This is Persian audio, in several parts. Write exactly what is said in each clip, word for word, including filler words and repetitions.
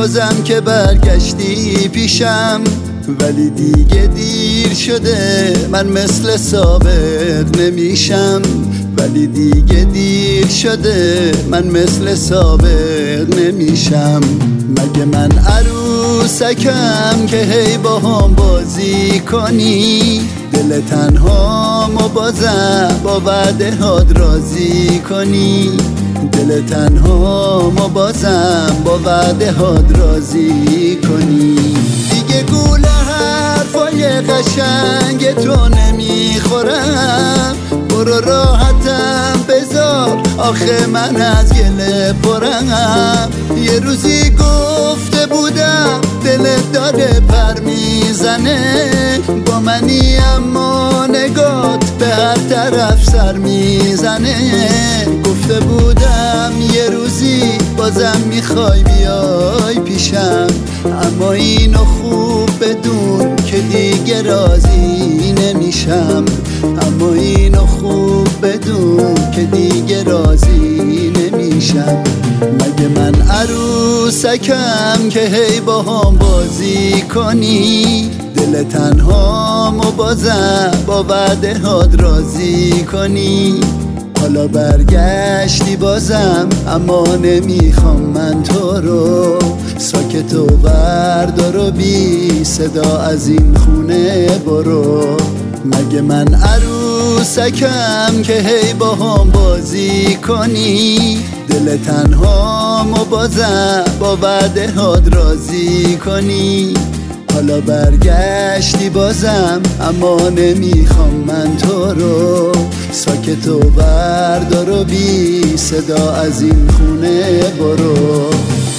بازم که برگشتی پیشم، ولی دیگه دیر شده، من مثل سابق نمیشم. ولی دیگه دیر شده، من مثل سابق نمیشم. مگه من عروسکم که هی با هم بازی کنی؟ دل تنهامو بازم با وعده هات راضی کنی؟ دل تنهامو بازم با وعده هات راضی کنی؟ دیگه گوله حرفای قشنگ تو نمیخورم، برو راحتم بذار، آخه من از گله پرم. یه روزی گفته بودم دلت داره پر میزنه، با منی اما نگات به هر طرف سر میزنه. گفته بودم یه روزی بازم میخوای بیای پیشم، اما اینو خوب بدون که دیگه راضی نمیشم. اما اینو خوب بدون که دیگه راضی نمیشم. مگه من عروسکم که هی با هم بازی کنی؟ دل تنهامو بازم با وعده هات راضی کنی؟ حالا برگشتی بازم، اما نمیخوام من تو رو. ساکت و بردار و بی صدا از این خونه برو. مگه من عروسکم که هی با هم بازی کنی؟ دل تنهامو بازم با وعده هات راضی کنی؟ حالا برگشتی بازم، اما نمیخوام من تو رو. ساکت و بردار و بی صدا از این خونه برو.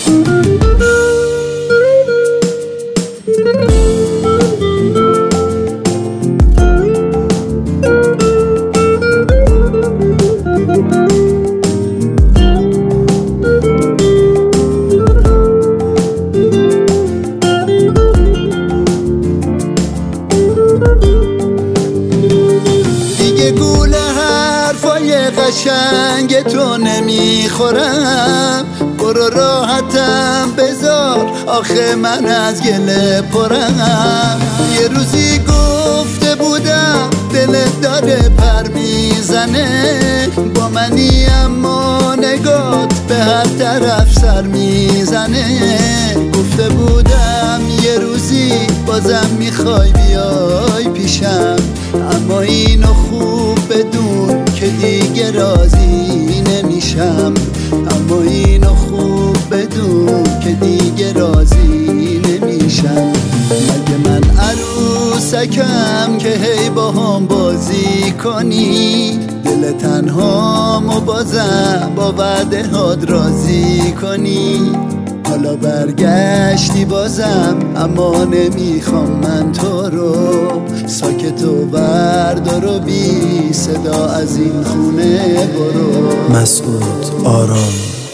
قشنگ تو نمیخورم، برو راحتم بذار، آخه من از گله پرم. یه روزی گفته بودم دلت داره پر میزنه، با منی اما نگات به هر طرف سر میزنه. گفته بودم یه روزی بازم میخوای بیای پیشم، اما اینو خوب بدون که دیگه راضی نمیشم. اما اینو خوب بدون که دیگه راضی نمیشم. مگه من عروسکم که هی با هم بازی کنی؟ دل تنهامو بازم با وعده هات راضی کنی؟ حالا برگشتی بازم، اما نمیخوام من تو رو. ساکت و بردار و بی صدا از این خونه برو. مسعود آرامی.